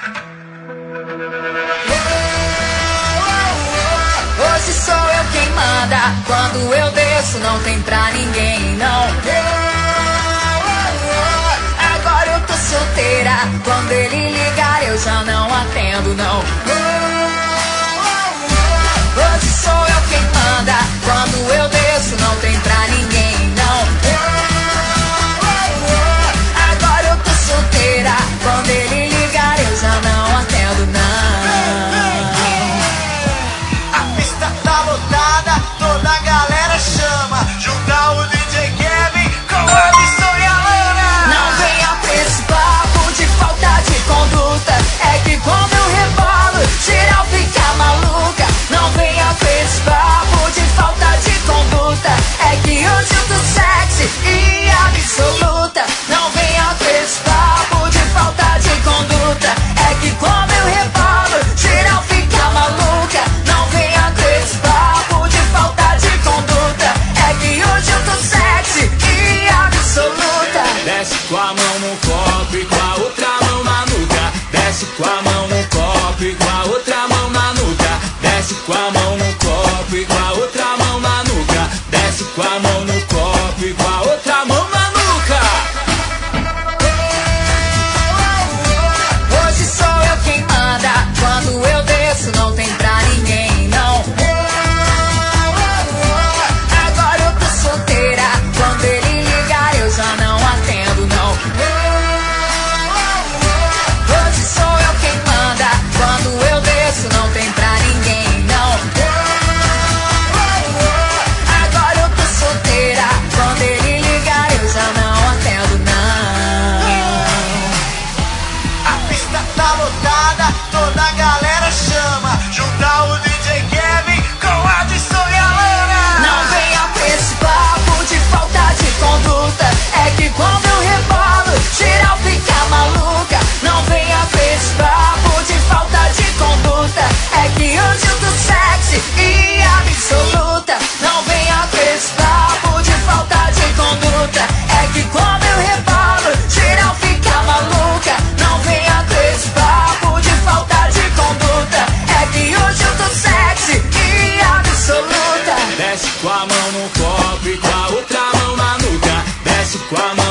Hoje sou eu quem manda, quando eu desço não tem pra ninguém, não. Agora eu tô solteira, quando ele ligar eu já não atendo, não. Hoje sou eu quem manda, quando eu desço não tem pra ninguém, não. Agora eu tô solteira, quando ele ligar eu já não atendo, não. A pista tá lotada, toda a galera chama. Junta o DJ Kevin com a Alisson e a Lana. Não venha pra esse papo de falta de conduta, é que quando eu rebolo, geral fica maluca. Não venha pra esse papo de falta de conduta, é que hoje eu tô sexy e absoluta. Não venha pra esse papo de falta de conduta, é que quando eu rebolo, geral fica maluca. Não venha pra esse papo de falta de conduta, é que hoje eu tô sexy e absoluta. Desce com a mão no copo e com a outra mão na nuca. Desce com a mão no copo e com a outra mão na nuca. Desce com a mão no copo e com a outra mão na nuca. Desce com a mão no copo e com a outra mão na nuca. Hoje sou eu quem manda, quando eu desço não tem pra ninguém, não. Agora eu tô solteira, quando ele ligar eu já não atendo, não. Hoje sou eu quem manda, quando eu desço não tem pra ninguém, não. Agora eu tô solteira, quando ele ligar eu já não atendo, não. A pista tá lotada, toda a galera chama. Junta o DJ Kevin com a Alisson e a Lana. Não venha pra esse papo de falta de conduta, é que quando eu rebolo, geral fica maluca. Não venha pra esse papo de falta de conduta, é que hoje eu tô sexy e absoluta. Não venha pra esse papo de falta de conduta, é que quando eu rebolo, geral fica maluca. Não venha pra esse papo de falta de conduta, é que hoje eu tô sexy e absoluta. Desce com a mão no copo e com a outra mão na nuca. Desce com a mão